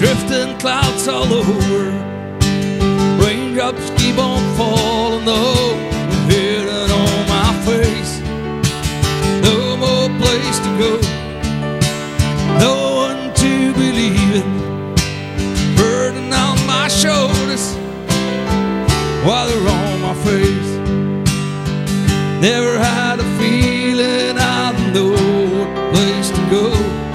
drifting clouds all over. Raindrops keep on falling though, hitting on my face. No more place to go, no one to believe in. Burden on my shoulders while they're on my face. Never had a feeling I know what place to go.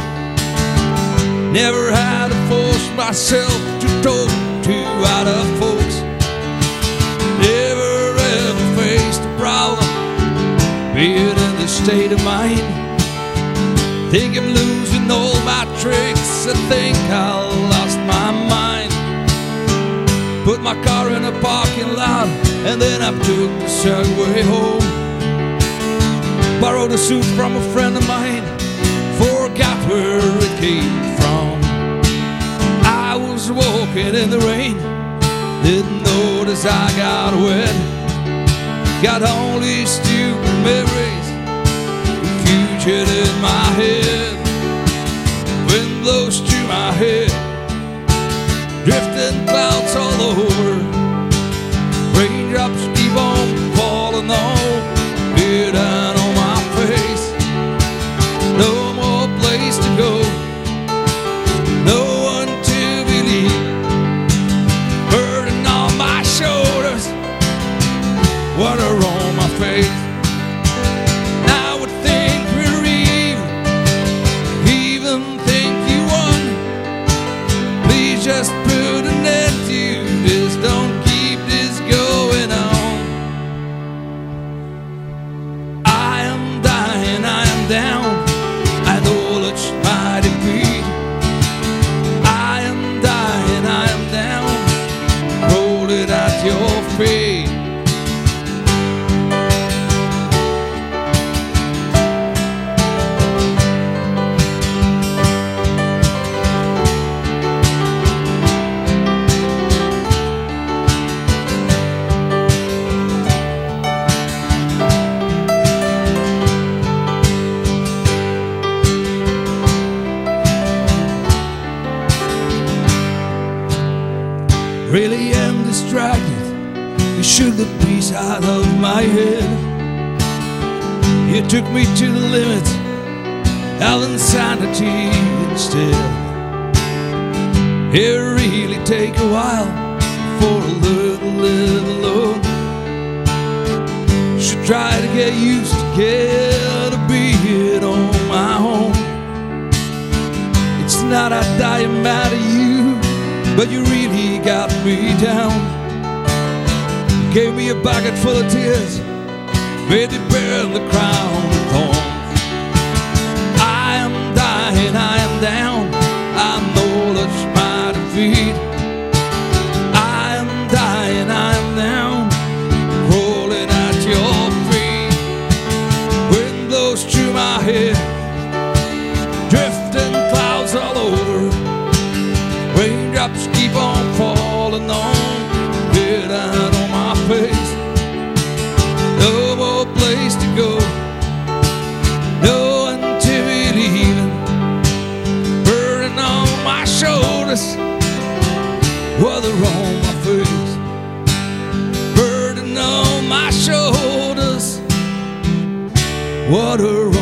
Never had to force myself to talk to other folks. Never ever faced a problem, being in this state of mind. Think I'm losing all my tricks, I think I lost my mind. Put my car in a parking lot and then I took the subway home. Borrowed a suit from a friend of mine, forgot where it came from. I was walking in the rain, didn't notice I got wet. Got all these stupid memories, confusion in my head. Wind blows through my head, drifting clouds all over. Raindrops keep on falling on, hitting on my face. No more place to go, no one to believe. Burden on my shoulders, water on my face. Now I think we're even think you won. Please just put an end to this, don't keep this going on. I am dying, I am down, I know it's my defeat. I am dying, I am down, roll it at your feet. Really am distracted, you shook the peace out of my head. You took me to the limit of insanity instead. It really take a while for a little live alone. Should try to get used to being on my own. It's not I am mad at you, but you really got me down. You gave me a bucket full of tears, made me bear the crown of thorns. I am dying, I am down, I know that's my defeat. I am dying, I am down, rolling at your feet. Wind blows through my head, drifting clouds all over. Raindrops keep on falling on, hitting on my face. No more place to go, no one to believe in. Burden on my shoulders, water on my face. Burden on my shoulders, water